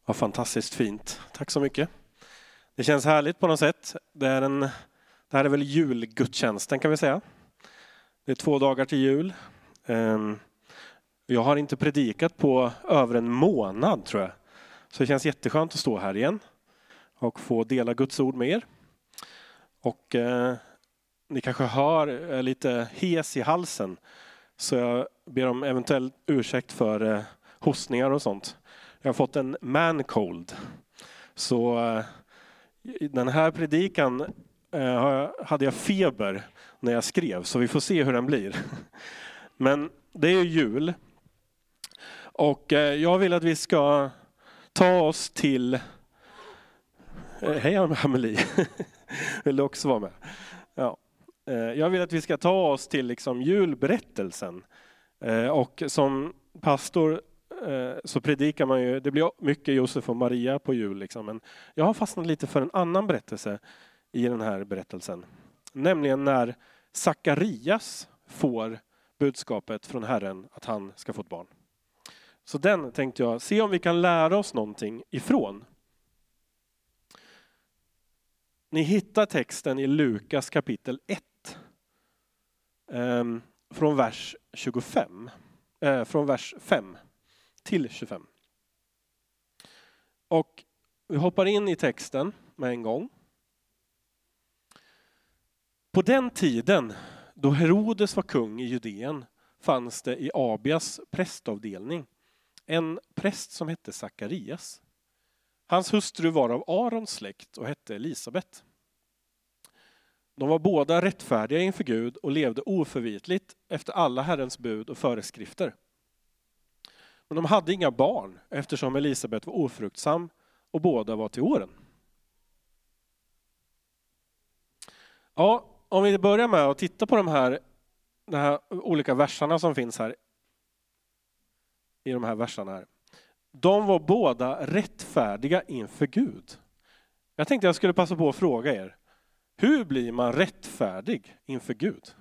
Vad fantastiskt fint. Tack så mycket. Det känns härligt på något sätt. Det här är väl julgudstjänsten kan vi säga. Det är 2 dagar till jul. Jag har inte predikat på över en månad tror jag. Så det känns jätteskönt att stå här igen. Och få dela Guds ord med er. Och ni kanske hör lite hes i halsen. Så jag ber om eventuell ursäkt för hostningar och sånt. Jag har fått en man cold. Så den här predikan hade jag feber när jag skrev. Så vi får se hur den blir. Men det är ju jul. Och jag vill att vi ska ta oss till... Hej Amelie. Vill du också vara med? Ja. Jag vill att vi ska ta oss till liksom julberättelsen. Och som pastor så predikar man ju, det blir mycket Josef och Maria på jul liksom, men jag har fastnat lite för en annan berättelse i den här berättelsen. Nämligen när Sakarias får budskapet från Herren att han ska få ett barn. Så den tänkte jag se om vi kan lära oss någonting ifrån. Ni hittar texten i Lukas kapitel 1. Från vers 25. Från vers 5 till 25. Och vi hoppar in i texten med en gång. På den tiden då Herodes var kung i Judeen fanns det i Abias prästavdelning en präst som hette Sakarias. Hans hustru var av Arons släkt och hette Elisabet. De var båda rättfärdiga inför Gud och levde oförvitligt efter alla Herrens bud och föreskrifter. Men de hade inga barn eftersom Elisabet var ofruktsam och båda var till åren. Ja, om vi börjar med att titta på de här olika verserna som finns här. I de här verserna här. De var båda rättfärdiga inför Gud. Jag tänkte jag skulle passa på att fråga er. Hur blir man rättfärdig inför Gud?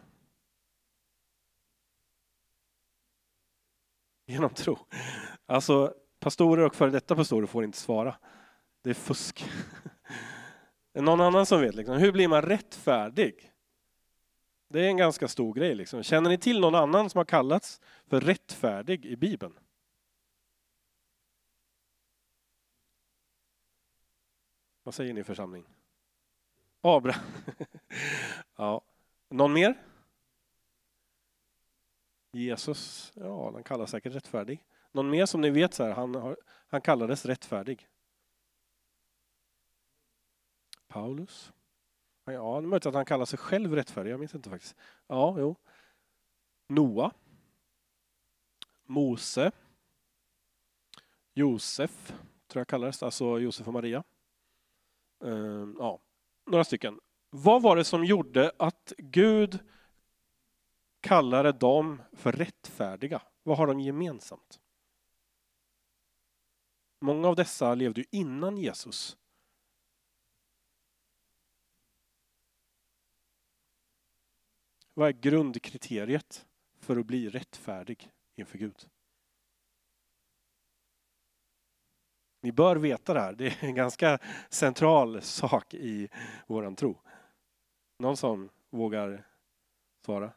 Genom tro. Alltså pastorer och före detta pastorer får inte svara. Det är fusk. Är någon annan som vet liksom, hur blir man rättfärdig? Det är en ganska stor grej liksom. Känner ni till någon annan som har kallats för rättfärdig i Bibeln? Vad säger ni församling? Abraham. Ja. Någon mer? Jesus. Ja, han kallas säkert rättfärdig. Någon mer som ni vet så här, han kallades rättfärdig. Paulus. Ja, det är möjligt att han kallar sig själv rättfärdig. Jag minns inte faktiskt. Ja, jo. Noa. Mose. Josef. Tror jag kallades. Alltså Josef och Maria. Ja, några stycken. Vad var det som gjorde att Gud kallade dem för rättfärdiga? Vad har de gemensamt? Många av dessa levde ju innan Jesus. Vad är grundkriteriet för att bli rättfärdig inför Gud? Ni bör veta det här. Det är en ganska central sak i våran tro. Någon som vågar svara?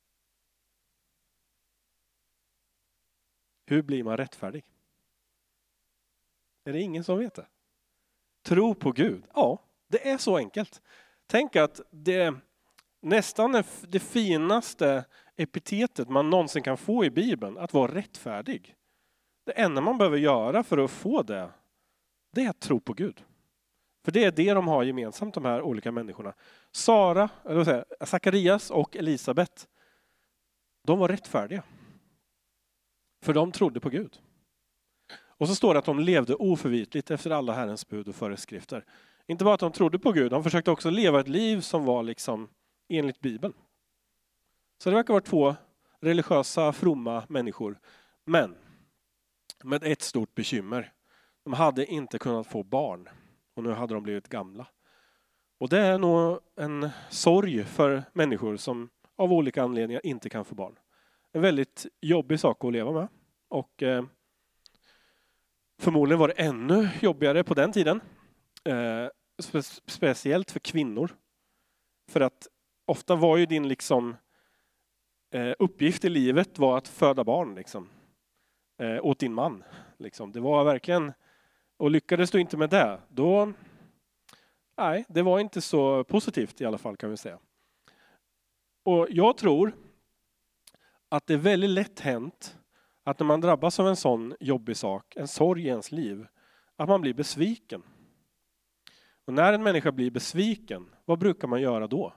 Hur blir man rättfärdig? Är det ingen som vet det? Tro på Gud. Ja, det är så enkelt. Tänk att det nästan är det finaste epitetet man någonsin kan få i Bibeln, att vara rättfärdig. Det enda man behöver göra för att få det är att tro på Gud. För det är det de har gemensamt, de här olika människorna. Sakarias och Elisabet, de var rättfärdiga. För de trodde på Gud. Och så står det att de levde oförvitligt efter alla Herrens bud och föreskrifter. Inte bara att de trodde på Gud, de försökte också leva ett liv som var liksom enligt Bibeln. Så det verkar vara 2 religiösa, fromma människor. Men med ett stort bekymmer. De hade inte kunnat få barn. Och nu hade de blivit gamla. Och det är nog en sorg för människor som av olika anledningar inte kan få barn. En väldigt jobbig sak att leva med. Och Förmodligen var det ännu jobbigare på den tiden. Speciellt för kvinnor. För att ofta var ju din liksom uppgift i livet var att föda barn liksom. Åt din man. Liksom. Det var verkligen, och lyckades du inte med det, då, nej, det var inte så positivt i alla fall kan vi säga. Och jag tror att det är väldigt lätt hänt att när man drabbas av en sån jobbig sak, en sorg i ens liv, att man blir besviken. Och när en människa blir besviken, vad brukar man göra då?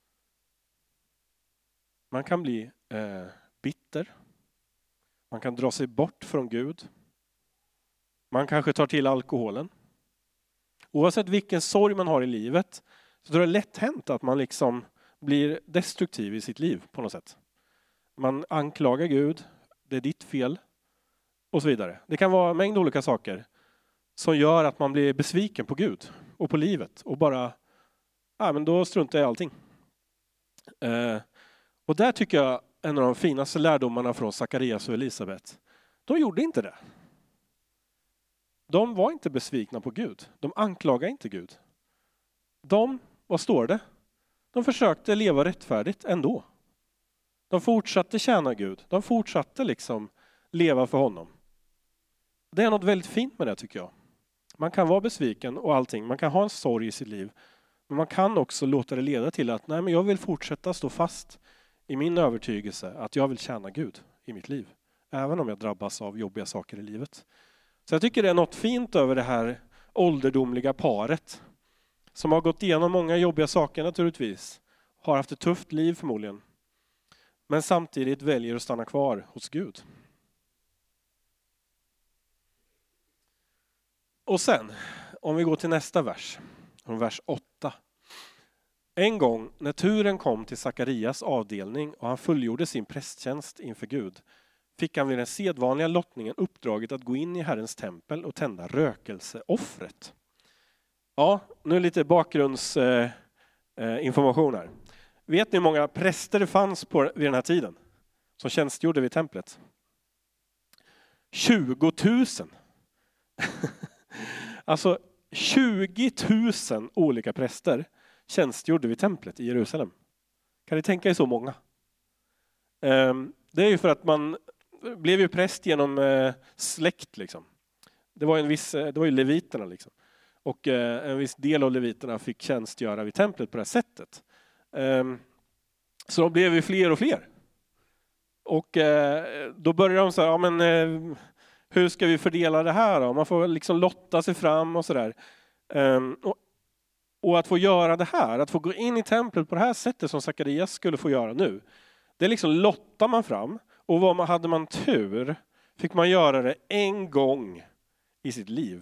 Man kan bli bitter. Man kan dra sig bort från Gud. Man kanske tar till alkoholen. Oavsett vilken sorg man har i livet så är det lätt hänt att man liksom blir destruktiv i sitt liv på något sätt. Man anklagar Gud, det är ditt fel och så vidare. Det kan vara en mängd olika saker som gör att man blir besviken på Gud och på livet och bara, men då struntar jag i allting. Och där tycker jag en av de finaste lärdomarna från Sakarias och Elisabet. De gjorde inte det. De var inte besvikna på Gud. De anklagade inte Gud. Vad står det? De försökte leva rättfärdigt ändå. De fortsatte tjäna Gud. De fortsatte liksom leva för honom. Det är något väldigt fint med det tycker jag. Man kan vara besviken och allting. Man kan ha en sorg i sitt liv. Men man kan också låta det leda till att nej, men jag vill fortsätta stå fast i min övertygelse att jag vill tjäna Gud i mitt liv. Även om jag drabbas av jobbiga saker i livet. Så jag tycker det är något fint över det här ålderdomliga paret. Som har gått igenom många jobbiga saker naturligtvis. Har haft ett tufft liv förmodligen. Men samtidigt väljer att stanna kvar hos Gud. Och sen, om vi går till nästa vers. Vers 8. En gång när turen kom till Sakarias avdelning och han fullgjorde sin prästtjänst inför Gud fick han vid den sedvanliga lottningen uppdraget att gå in i Herrens tempel och tända rökelseoffret. Ja, nu lite bakgrundsinformation här. Vet ni hur många präster det fanns vid den här tiden som tjänstgjorde vid templet? 20 000. Alltså 20 000 olika präster tjänstgjorde vid templet i Jerusalem. Kan ni tänka er så många? Det är ju för att man blev ju präst genom släkt liksom. Det var ju leviterna liksom. Och en viss del av leviterna fick tjänstgöra vid templet på det här sättet. Så de blev ju fler och fler. Och då började de så här, hur ska vi fördela det här då? Man får liksom lotta sig fram och sådär. Och att få göra det här, att få gå in i templet på det här sättet som Sakarias skulle få göra nu. Det liksom lottar man fram. Och hade man tur fick man göra det en gång i sitt liv.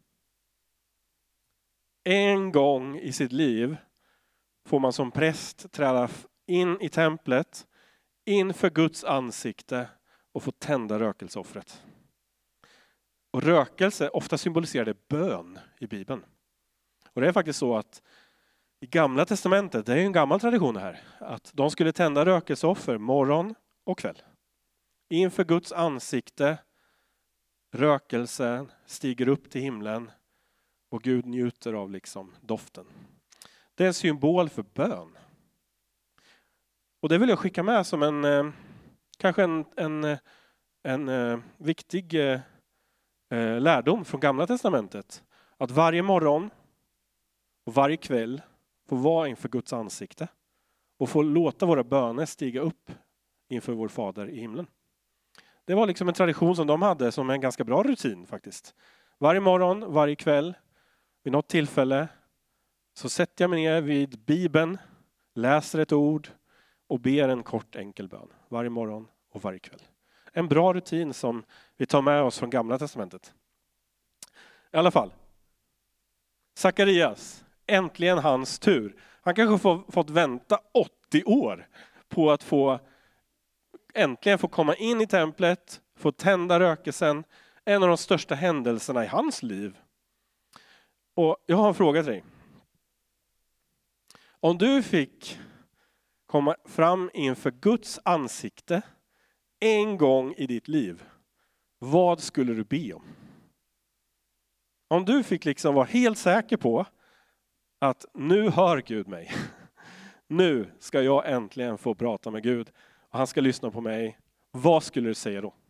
En gång i sitt liv får man som präst träda in i templet, inför Guds ansikte och få tända rökelseoffret. Och rökelse ofta symboliserar bön i Bibeln. Och det är faktiskt så att i Gamla testamentet, det är ju en gammal tradition här, att de skulle tända rökelseoffer morgon och kväll. Inför Guds ansikte, rökelsen stiger upp till himlen och Gud njuter av liksom doften. Det är en symbol för bön. Och det vill jag skicka med som kanske en viktig lärdom från Gamla testamentet. Att varje morgon och varje kväll få vara inför Guds ansikte och få låta våra böner stiga upp inför vår Fader i himlen. Det var liksom en tradition som de hade som en ganska bra rutin faktiskt. Varje morgon, varje kväll, vid något tillfälle så sätter jag mig ner vid Bibeln, läser ett ord och ber en kort enkel bön. Varje morgon och varje kväll. En bra rutin som vi tar med oss från Gamla testamentet. I alla fall. Sakarias, äntligen hans tur. Han kanske fått vänta 80 år på att äntligen få komma in i templet, få tända rökelsen. En av de största händelserna i hans liv. Och jag har en fråga till dig. Om du fick komma fram inför Guds ansikte en gång i ditt liv, vad skulle du be om? Om du fick liksom vara helt säker på att nu hör Gud mig. Nu ska jag äntligen få prata med Gud och han ska lyssna på mig. Vad skulle du säga då?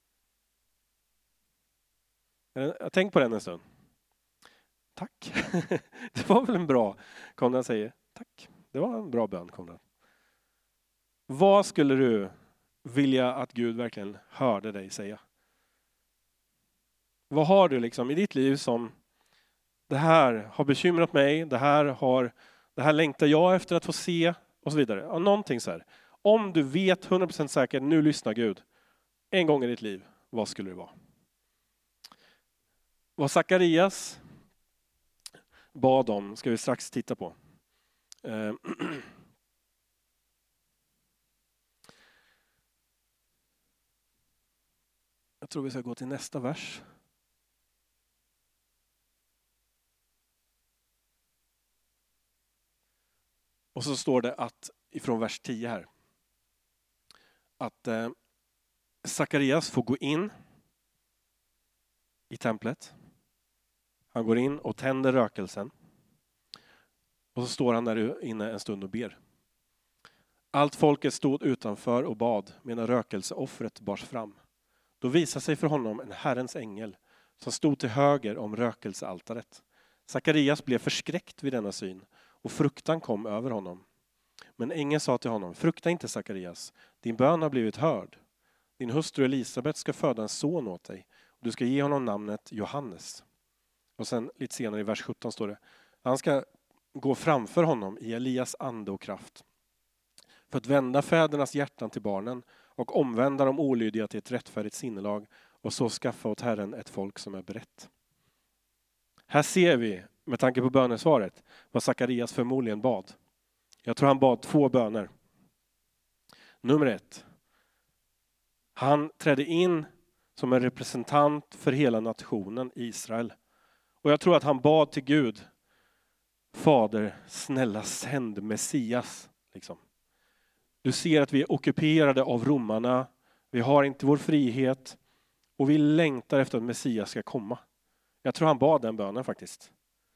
Jag tänk på den en stund. Tack. Det var väl en bra, Konrad säger. Tack. Det var en bra bön, Konrad. Vad skulle du vilja att Gud verkligen hörde dig säga? Vad har du liksom i ditt liv som det här har bekymrat mig, det här längtar jag efter att få se och så vidare. Ja, någonting så här. Om du vet 100% säkert, nu lyssnar Gud en gång i ditt liv, vad skulle det vara? Vad Sakarias bad om ska vi strax titta på. Jag tror vi ska gå till nästa vers. Och så står det att ifrån vers 10 här. Att Sakarias får gå in i templet. Han går in och tänder rökelsen. Och så står han där inne en stund och ber. Allt folket stod utanför och bad medan rökelseoffret bars fram. Då visade sig för honom en Herrens ängel som stod till höger om rökelsealtaret. Sakarias blev förskräckt vid denna syn och fruktan kom över honom. Men ängeln sa till honom, frukta inte Sakarias, din bön har blivit hörd. Din hustru Elisabet ska föda en son åt dig och du ska ge honom namnet Johannes. Och sen lite senare i vers 17 står det, han ska gå framför honom i Elias ande och kraft. För att vända fädernas hjärtan till barnen och omvända de olydiga till ett rättfärdigt sinnelag och så skaffa åt Herren ett folk som är berett. Här ser vi, med tanke på bönesvaret, vad Sakarias förmodligen bad. Jag tror han bad 2 böner. Nummer 1. Han trädde in som en representant för hela nationen Israel. Och jag tror att han bad till Gud, Fader, snälla sänd Messias. Liksom. Du ser att vi är ockuperade av romarna. Vi har inte vår frihet. Och vi längtar efter att Messias ska komma. Jag tror han bad den bönen faktiskt.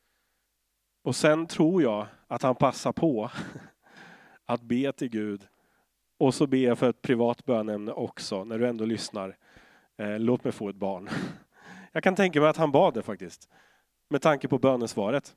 Och sen tror jag att han passar på att be till Gud. Och så ber jag för ett privat bönämne också. När du ändå lyssnar. Låt mig få ett barn. Jag kan tänka mig att han bad det faktiskt. Med tanke på bönesvaret.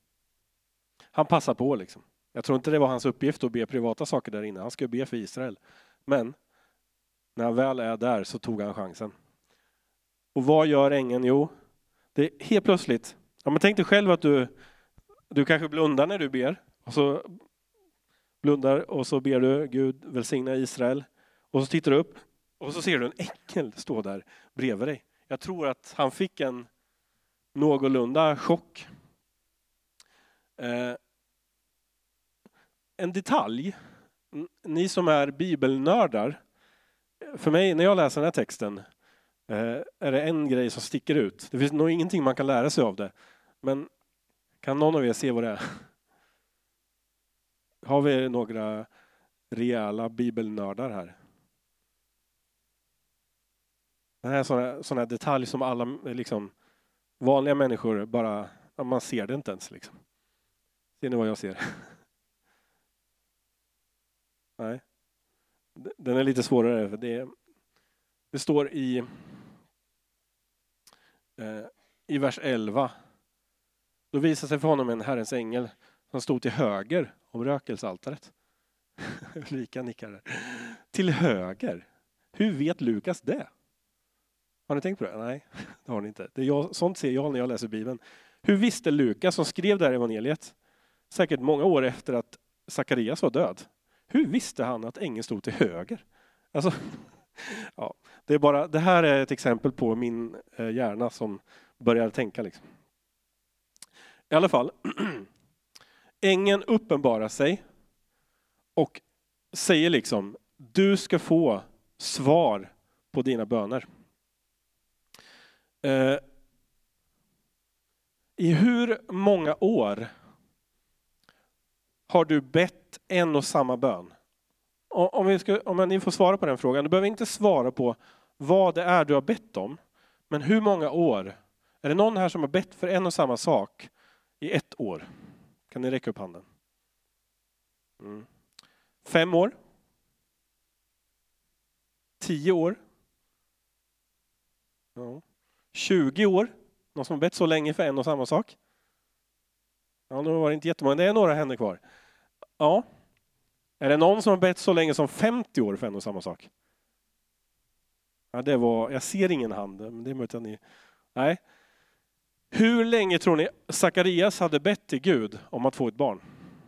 Han passar på liksom. Jag tror inte det var hans uppgift att be privata saker där inne. Han ska be för Israel. Men när han väl är där så tog han chansen. Och vad gör ängeln? Jo, det är helt plötsligt. Ja, men tänk dig själv att du kanske blundar när du ber. Och så blundar och så ber du Gud välsigna Israel. Och så tittar du upp och så ser du en ängel stå där bredvid dig. Jag tror att han fick en någorlunda chock. En detalj, ni som är bibelnördar, för mig när jag läser den här texten är det en grej som sticker ut. Det finns nog ingenting man kan lära sig av det. Men kan någon av er se vad det är? Har vi några rejäla bibelnördar här? Det här är sån här detalj som alla liksom, vanliga människor bara, man ser det inte ens. Liksom. Ser ni vad jag ser? Nej. Den är lite svårare. För det står i vers 11. Då visade sig för honom en Herrens ängel som stod till höger om rökelsealtaret. Lika nickar där. Till höger. Hur vet Lukas det? Har ni tänkt på det? Nej, det har ni inte. Sånt ser jag när jag läser Bibeln. Hur visste Lukas som skrev det här evangeliet? Säkert många år efter att Sakarias var död. Hur visste han att ängeln stod till höger? Alltså, ja, det här är ett exempel på min hjärna som börjar tänka. Liksom. I alla fall, ängeln uppenbarar sig och säger liksom, du ska få svar på dina böner. I hur många år har du bett en och samma bön? Om ni får svara på den frågan. Du behöver inte svara på vad det är du har bett om. Men hur många år Är det någon här som har bett för en och samma sak i 1 år? Kan ni räcka upp handen? 5 år? 10 år? Ja. 20 år? Någon som har bett så länge för en och samma sak? Ja, nu var det inte jättemånga. Det är några händer kvar. Ja. Är det någon som har bett så länge som 50 år för en och samma sak? Ja, jag ser ingen hand, men det är möjligt att ni... Nej. Hur länge tror ni Sakarias hade bett till Gud om att få ett barn?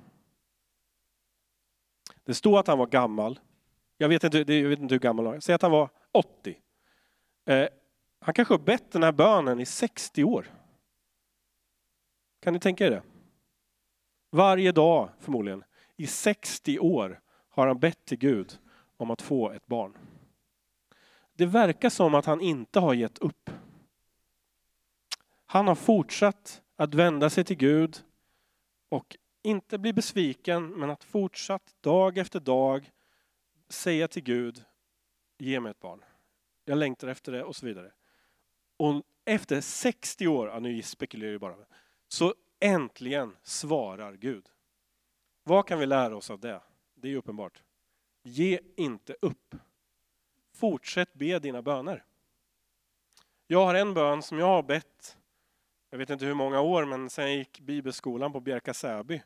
Det står att han var gammal. Jag vet inte hur gammal han var. Säg att han var 80. Han kanske har bett den här bönen i 60 år. Kan ni tänka er det? Varje dag förmodligen. I 60 år har han bett till Gud om att få ett barn. Det verkar som att han inte har gett upp. Han har fortsatt att vända sig till Gud och inte bli besviken, men att fortsatt dag efter dag säga till Gud, ge mig ett barn. Jag längtar efter det och så vidare. Och efter 60 år, ja, nu spekulerar jag bara, så äntligen svarar Gud. Vad kan vi lära oss av det? Det är uppenbart. Ge inte upp. Fortsätt be dina böner. Jag har en bön som jag har bett, jag vet inte hur många år, men sen jag gick bibelskolan på Bjärka Säby.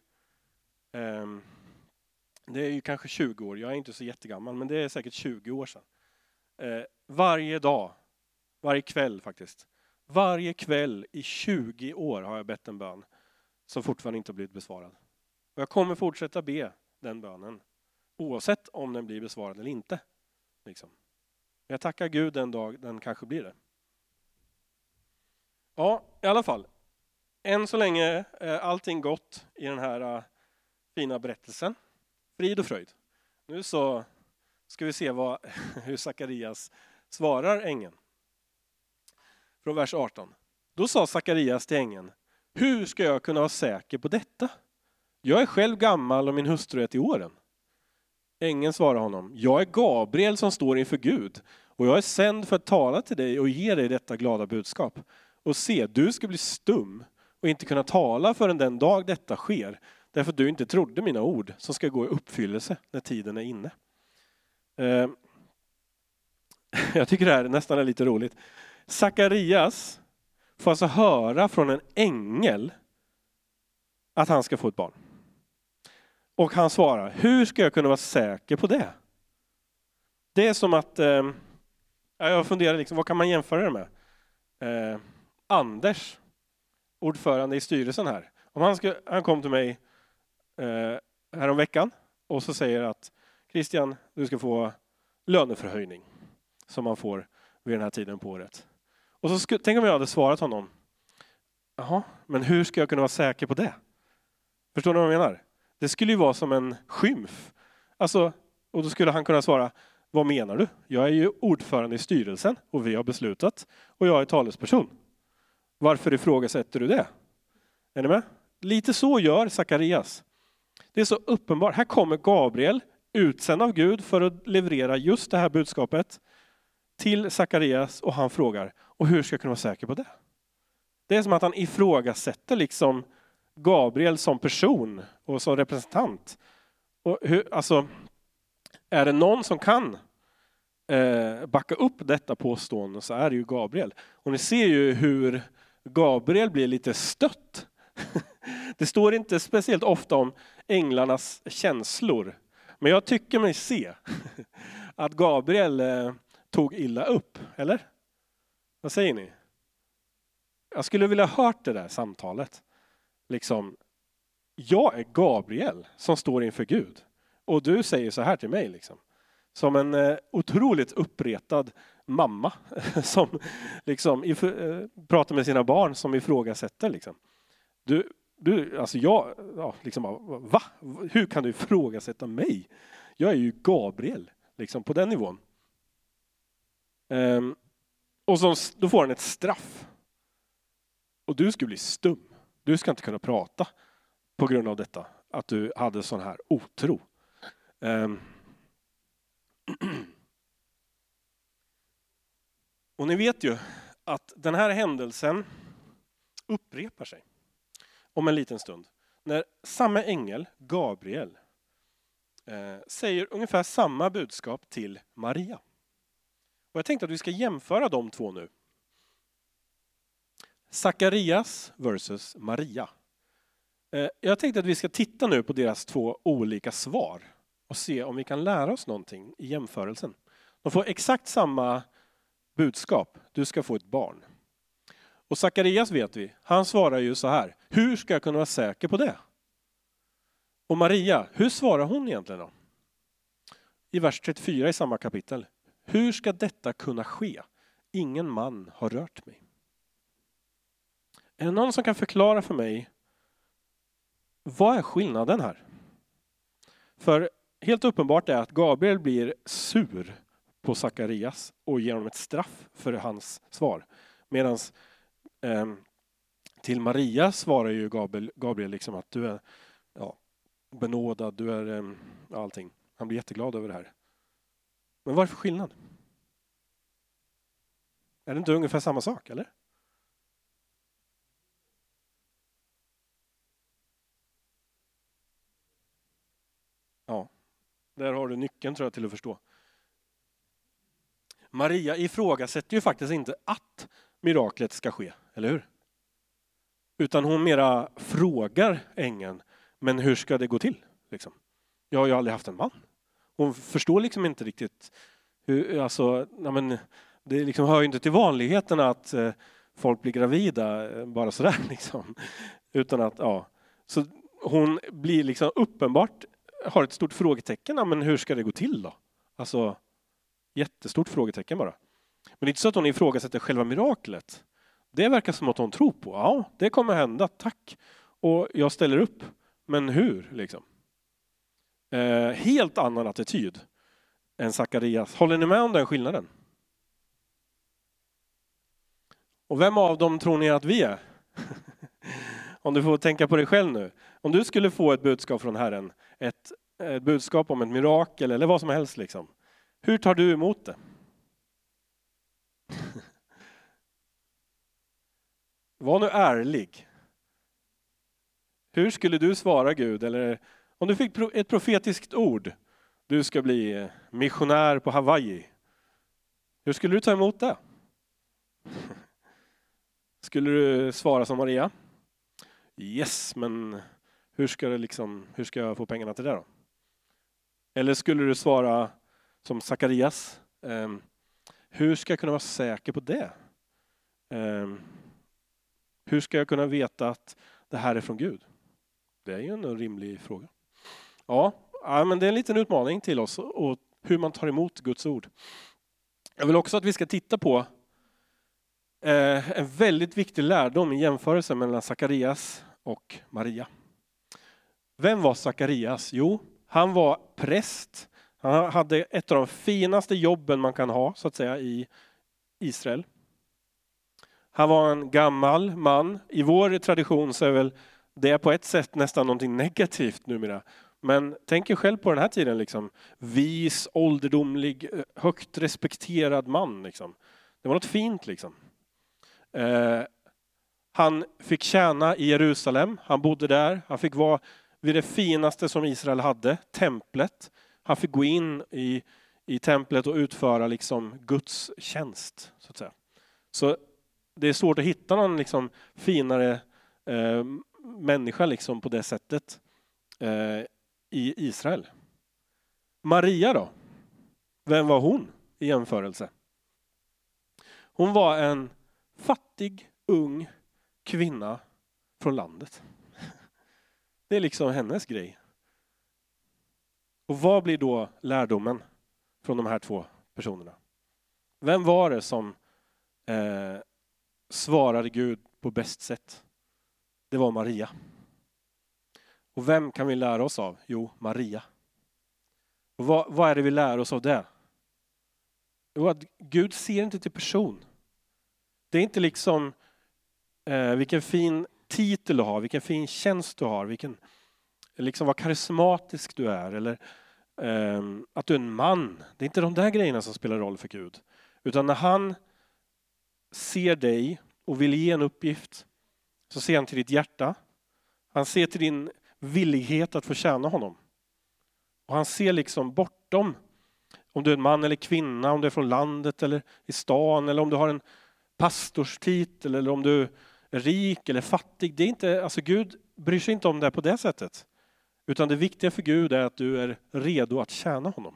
Det är ju kanske 20 år, jag är inte så jättegammal, men det är säkert 20 år sedan. Varje dag, varje kväll faktiskt. Varje kväll i 20 år har jag bett en bön som fortfarande inte har blivit besvarad. Och jag kommer fortsätta be den bönen, oavsett om den blir besvarad eller inte. Liksom. Jag tackar Gud den dag den kanske blir det. Ja, i alla fall. Än så länge är allting gott i den här fina berättelsen. Frid och fröjd. Nu så ska vi se hur Sakarias svarar ängeln. Från vers 18. Då sa Sakarias till ängeln: hur ska jag kunna vara säker på detta? Jag är själv gammal och min hustru är till åren. Ängeln svarar honom: jag är Gabriel som står inför Gud, och jag är sänd för att tala till dig och ge dig detta glada budskap. Och se, du ska bli stum och inte kunna tala förrän den dag detta sker, därför att du inte trodde mina ord som ska gå i uppfyllelse när tiden är inne. Jag tycker det här nästan är lite roligt. Sakarias får alltså höra från en ängel att han ska få ett barn. Och han svarar: hur ska jag kunna vara säker på det? Det är som att, jag funderar liksom, vad kan man jämföra det med? Anders, ordförande i styrelsen här. Om han kom till mig här om veckan och så säger att Christian, du ska få löneförhöjning som man får vid den här tiden på året. Och så tänk om jag hade svarat honom: jaha, men hur ska jag kunna vara säker på det? Förstår ni vad jag menar? Det skulle ju vara som en skymf. Alltså, och då skulle han kunna svara: vad menar du? Jag är ju ordförande i styrelsen och vi har beslutat och jag är talesperson. Varför ifrågasätter du det? Är ni med? Lite så gör Sakarias. Det är så uppenbart. Här kommer Gabriel, utsänd av Gud för att leverera just det här budskapet till Sakarias, och han frågar: och hur ska jag kunna vara säker på det? Det är som att han ifrågasätter liksom Gabriel som person och som representant. Och alltså, är det någon som kan backa upp detta påstående, så är det ju Gabriel. Och ni ser ju hur Gabriel blir lite stött. Det står inte speciellt ofta om änglarnas känslor. Men jag tycker mig se att Gabriel tog illa upp, eller? Vad säger ni? Jag skulle vilja ha hört det där samtalet. Liksom, jag är Gabriel som står inför Gud. Och du säger så här till mig liksom. Som en otroligt uppretad mamma som liksom pratar med sina barn som ifrågasätter liksom. Alltså liksom, va? Hur kan du ifrågasätta mig? Jag är ju Gabriel liksom på den nivån. Och då får han ett straff. Och du ska bli stum. Du ska inte kunna prata på grund av detta. Att du hade sån här otro. Och ni vet ju att den här händelsen upprepar sig om en liten stund. När samma ängel, Gabriel, säger ungefär samma budskap till Maria. Och jag tänkte att vi ska jämföra de två nu. Sakarias versus Maria. Jag tänkte att vi ska titta nu på deras två olika svar och se om vi kan lära oss någonting i jämförelsen. De får exakt samma budskap. Du ska få ett barn. Och Sakarias vet vi, han svarar ju så här. Hur ska jag kunna vara säker på det? Och Maria, hur svarar hon egentligen då? I vers 34 i samma kapitel. Hur ska detta kunna ske? Ingen man har rört mig. Är det någon som kan förklara för mig vad är skillnaden här? För helt uppenbart är att Gabriel blir sur på Sakarias och ger honom ett straff för hans svar. Medan till Maria svarar ju Gabriel liksom att du är benådad, du är allting. Han blir jätteglad över det här. Men vad är det för skillnad? Är det inte ungefär samma sak, eller? Ja, där har du nyckeln tror jag till att förstå. Maria ifrågasätter ju faktiskt inte att miraklet ska ske, eller hur? Utan hon mera frågar ängeln, men hur ska det gå till? Liksom. Jag har ju aldrig haft en man. Hon förstår liksom inte riktigt hur, alltså, det liksom hör ju inte till vanligheterna att folk blir gravida bara sådär liksom. Utan att, så hon blir liksom uppenbart, har ett stort frågetecken, men hur ska det gå till då? Alltså, jättestort frågetecken bara. Men det är inte så att hon ifrågasätter själva miraklet. Det verkar som att hon tror på, det kommer hända, tack. Och jag ställer upp, men hur liksom? Helt annan attityd än Sakarias. Håller ni med om den skillnaden? Och vem av dem tror ni att vi är? Om du får tänka på dig själv nu. Om du skulle få ett budskap från Herren, ett budskap om ett mirakel eller vad som helst liksom. Hur tar du emot det? Var nu ärlig. Hur skulle du svara Gud? Eller om du fick ett profetiskt ord. Du ska bli missionär på Hawaii. Hur skulle du ta emot det? Skulle du svara som Maria? Yes, men hur ska jag få pengarna till det då? Eller skulle du svara som Sakarias? Hur ska jag kunna vara säker på det? Hur ska jag kunna veta att det här är från Gud? Det är ju en rimlig fråga. Ja, men det är en liten utmaning till oss och hur man tar emot Guds ord. Jag vill också att vi ska titta på en väldigt viktig lärdom i jämförelse mellan Sakarias och Maria. Vem var Sakarias? Jo, han var präst. Han hade ett av de finaste jobben man kan ha så att säga i Israel. Han var en gammal man. I vår tradition så är väl det på ett sätt nästan någonting negativt numera. Men tänk er själv på den här tiden liksom. Vis, ålderdomlig, högt respekterad man liksom. Det var något fint liksom. Han fick tjäna i Jerusalem. Han bodde där. Han fick vara vid det finaste som Israel hade, templet. Han fick gå in i templet och utföra liksom Guds tjänst så att säga. Så det är svårt att hitta någon liksom finare människa liksom på det sättet i Israel. Maria då? Vem var hon i jämförelse? Hon var en fattig, ung kvinna från landet. Det är liksom hennes grej. Och vad blir då lärdomen från de här två personerna? Vem var det som svarade Gud på bäst sätt? Det var Maria. Och vem kan vi lära oss av? Jo, Maria. Och vad är det vi lär oss av det? Jo, att Gud ser inte till person. Det är inte liksom vilken fin titel du har, vilken fin tjänst du har, liksom vad karismatisk du är eller att du är en man. Det är inte de där grejerna som spelar roll för Gud. Utan när han ser dig och vill ge en uppgift så ser han till ditt hjärta. Han ser till din villighet att få tjäna honom. Och han ser liksom bortom om du är en man eller kvinna, om du är från landet eller i stan, eller om du har en pastorstitel, eller om du är rik eller fattig. Det är inte, alltså Gud bryr sig inte om det på det sättet. Utan det viktiga för Gud är att du är redo att tjäna honom.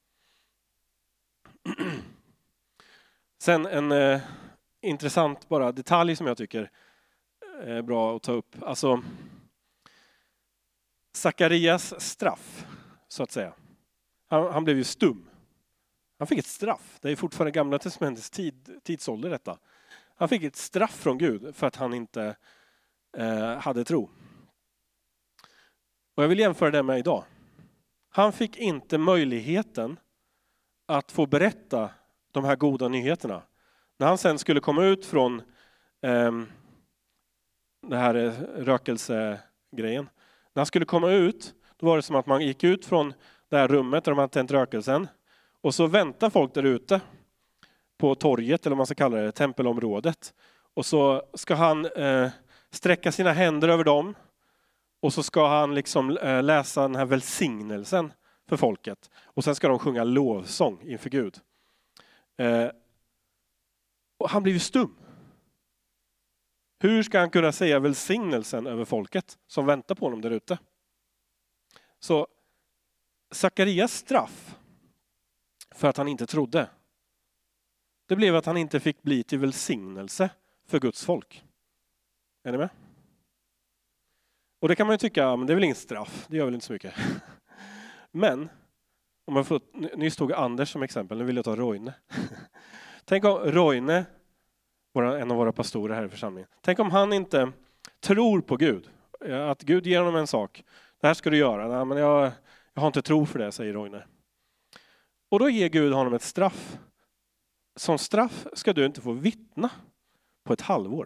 Sen en intressant bara detalj som jag tycker är bra att ta upp. Alltså Sakarias straff, så att säga. Han blev ju stum. Han fick ett straff. Det är fortfarande gamla testamentets tidsålder detta. Han fick ett straff från Gud för att han inte hade tro. Och jag vill jämföra det med idag. Han fick inte möjligheten att få berätta de här goda nyheterna. När han sen skulle komma ut från det här rökelsegrejen. När han skulle komma ut, då var det som att man gick ut från det här rummet där de hade tänt rökelsen. Och så väntar folk där ute på torget, eller vad man ska kalla det, tempelområdet. Och så ska han sträcka sina händer över dem. Och så ska han liksom läsa den här välsignelsen för folket. Och sen ska de sjunga lovsång inför Gud. Och han blir ju stum. Hur ska han kunna säga välsignelsen över folket som väntar på honom där ute? Så Sakarias straff för att han inte trodde, det blev att han inte fick bli till välsignelse för Guds folk. Är ni med? Och det kan man ju tycka, men det är väl ingen straff, det gör väl inte så mycket. Men, om man får, nyss tog Anders som exempel, nu vill jag ta Roine. Tänk om Roine, en av våra pastorer här i församlingen, tänk om han inte tror på Gud. Att Gud ger honom en sak, det här ska du göra. Nej, men jag har inte tro för det, säger Roine. Och då ger Gud honom ett straff. Som straff ska du inte få vittna på ett halvår.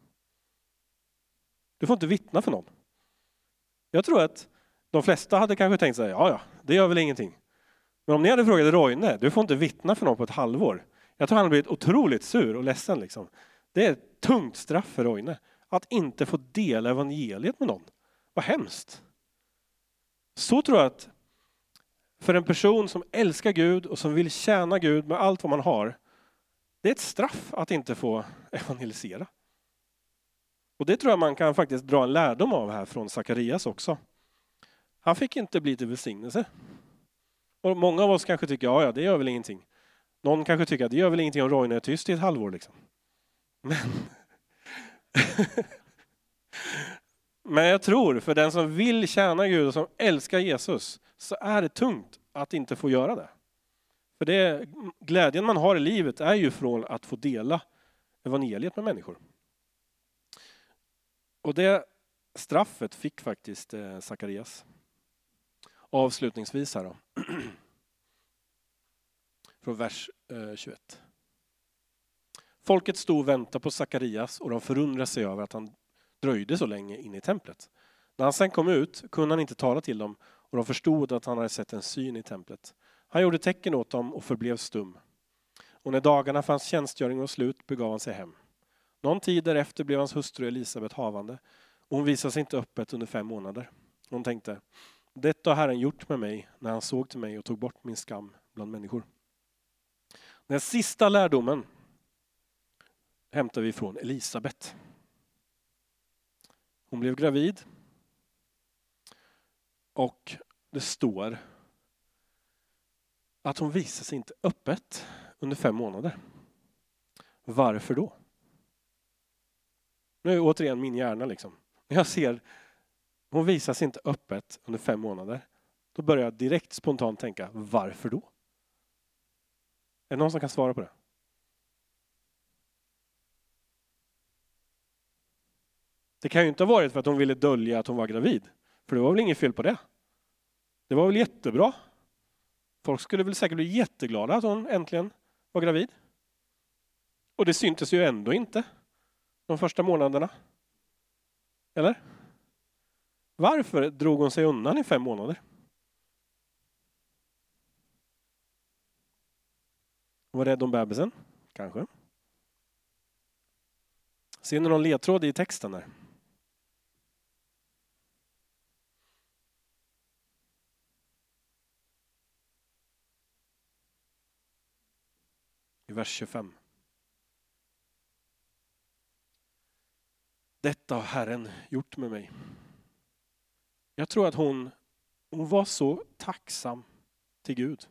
Du får inte vittna för någon. Jag tror att de flesta hade kanske tänkt sig, ja, det gör väl ingenting. Men om ni hade frågat Roine, du får inte vittna för någon på ett halvår. Jag tror han hade blivit otroligt sur och ledsen. Liksom. Det är ett tungt straff för Roine. Att inte få dela evangeliet med någon. Vad hemskt. Så tror jag att för en person som älskar Gud och som vill tjäna Gud med allt vad man har, det är ett straff att inte få evangelisera. Och det tror jag man kan faktiskt dra en lärdom av här från Sakarias också. Han fick inte bli till välsignelse. Och många av oss kanske tycker, ja det gör väl ingenting. Någon kanske tycker att det gör väl ingenting om Roine är tyst i ett halvår. Liksom. Men jag tror, för den som vill tjäna Gud och som älskar Jesus, så är det tungt att inte få göra det. För det glädjen man har i livet är ju från att få dela evangeliet med människor. Och det straffet fick faktiskt Sakarias. Avslutningsvis här då. Från vers 21. Folket stod och väntade på Sakarias och de förundrade sig över att han dröjde så länge in i templet. När han sen kom ut kunde han inte tala till dem och de förstod att han hade sett en syn i templet. Han gjorde tecken åt dem och förblev stum. Och när dagarna för hans tjänstgöring var slut begav han sig hem. Någon tid därefter blev hans hustru Elisabet havande och hon visade sig inte öppet under 5 månader. Hon tänkte, detta har Herren gjort med mig när han såg till mig och tog bort min skam bland människor. Den sista lärdomen hämtar vi från Elisabet. Hon blev gravid och det står att hon visade sig inte öppet under 5 månader. Varför då? Nu är återigen min hjärna liksom. När jag ser hon visar sig inte öppet under 5 månader. Då börjar jag direkt spontant tänka, varför då? Är det någon som kan svara på det? Det kan ju inte ha varit för att hon ville dölja att hon var gravid. För det var väl inget fel på det. Det var väl jättebra. Folk skulle väl säkert bli jätteglada att hon äntligen var gravid. Och det syntes ju ändå inte de första månaderna. Eller? Varför drog hon sig undan i 5 månader? Var rädd om bebisen? Kanske. Ser ni någon ledtråd i texten där? vers 25. Detta har Herren gjort med mig. Jag tror att hon var så tacksam till Gud.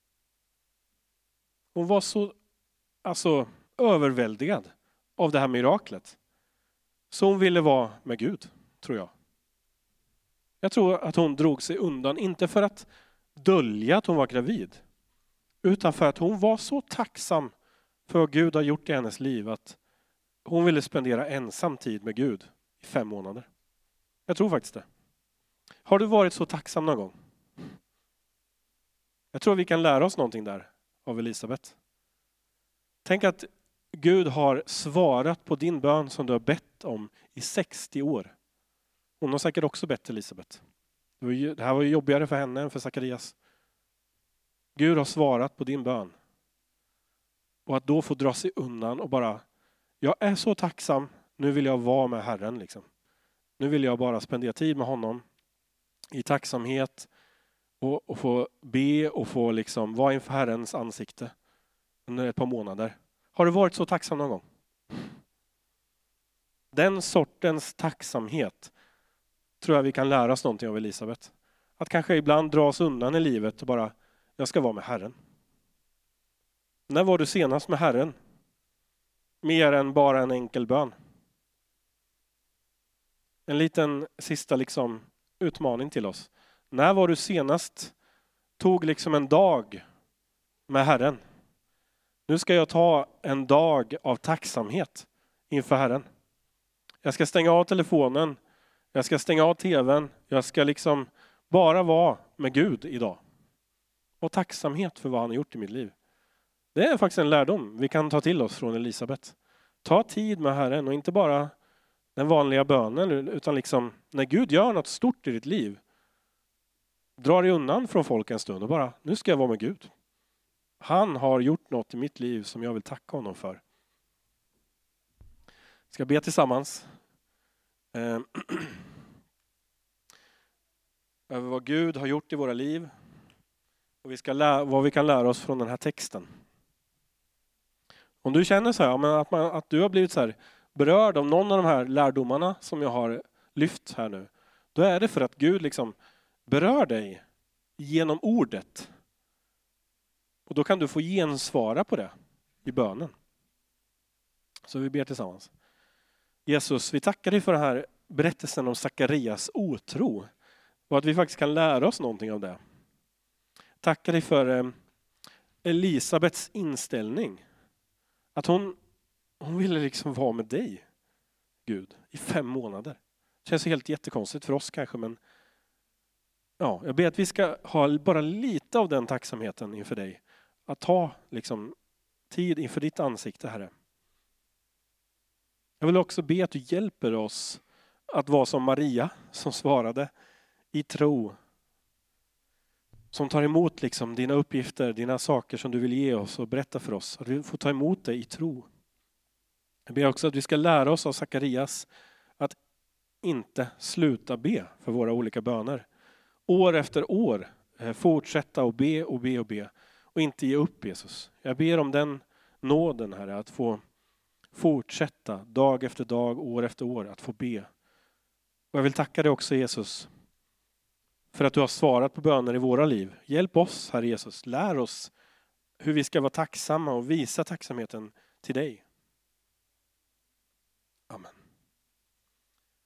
Hon var så överväldigad av det här miraklet. Så hon ville vara med Gud, tror jag. Jag tror att hon drog sig undan, inte för att dölja att hon var gravid, utan för att hon var så tacksam för vad Gud har gjort i hennes liv att hon ville spendera ensam tid med Gud i 5 månader. Jag tror faktiskt det. Har du varit så tacksam någon gång? Jag tror vi kan lära oss någonting där av Elisabet. Tänk att Gud har svarat på din bön som du har bett om i 60 år. Hon har säkert också bett Elisabet. Det här var ju jobbigare för henne än för Sakarias. Gud har svarat på din bön. Och att då få dra sig undan och bara, jag är så tacksam, nu vill jag vara med Herren. Liksom. Nu vill jag bara spendera tid med honom i tacksamhet och få be och få liksom vara inför Herrens ansikte under ett par månader. Har du varit så tacksam någon gång? Den sortens tacksamhet tror jag vi kan lära oss någonting av Elisabet. Att kanske ibland dra oss undan i livet och bara, jag ska vara med Herren. När var du senast med Herren? Mer än bara en enkel bön. En liten sista utmaning till oss. När var du senast tog en dag med Herren? Nu ska jag ta en dag av tacksamhet inför Herren. Jag ska stänga av telefonen. Jag ska stänga av tvn. Jag ska bara vara med Gud idag. Och tacksamhet för vad han har gjort i mitt liv. Det är faktiskt en lärdom vi kan ta till oss från Elisabet. Ta tid med Herren och inte bara den vanliga bönen, utan när Gud gör något stort i ditt liv, dra dig undan från folk en stund och bara, nu ska jag vara med Gud. Han har gjort något i mitt liv som jag vill tacka honom för. Ska be tillsammans. Över vad Gud har gjort i våra liv. Och vad vi kan lära oss från den här texten. Om du känner så här, att du har blivit så här berörd av någon av de här lärdomarna som jag har lyft här nu. Då är det för att Gud berör dig genom ordet. Och då kan du få gensvara på det i bönen. Så vi ber tillsammans. Jesus, vi tackar dig för den här berättelsen om Sakarias otro. Och att vi faktiskt kan lära oss någonting av det. Tackar dig för Elisabets inställning. Att hon ville vara med dig, Gud, i 5 månader. Det känns helt jättekonstigt för oss kanske, men ja, jag ber att vi ska ha bara lite av den tacksamheten inför dig. Att ta tid inför ditt ansikte, Herre. Jag vill också be att du hjälper oss att vara som Maria som svarade i tro. Som tar emot dina uppgifter, dina saker som du vill ge oss och berätta för oss. Att vi får ta emot det i tro. Jag ber också att vi ska lära oss av Sakarias att inte sluta be för våra olika böner. År efter år fortsätta och be och be och be. Och inte ge upp, Jesus. Jag ber om den nåden, Herre, att få fortsätta dag efter dag, år efter år att få be. Och jag vill tacka dig också, Jesus, för att du har svarat på böner i våra liv. Hjälp oss, Herre Jesus. Lär oss hur vi ska vara tacksamma och visa tacksamheten till dig. Amen.